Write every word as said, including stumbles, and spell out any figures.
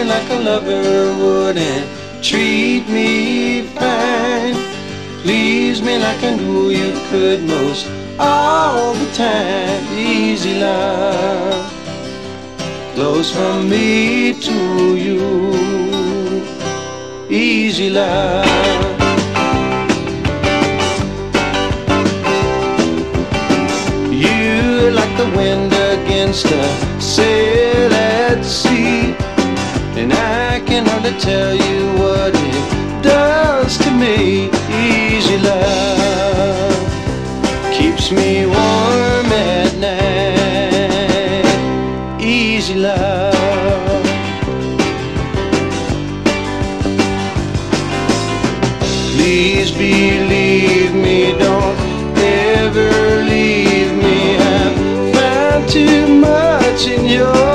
like a lover would and treat me fine. Please me like I knew you could most all the time. Easy love flows from me to you. Easy love. You like the wind against a sail at sea, and I can hardly tell you what it does to me. Easy love keeps me warm at night. Easy love. Please believe me, don't ever leave me. I've found too much in your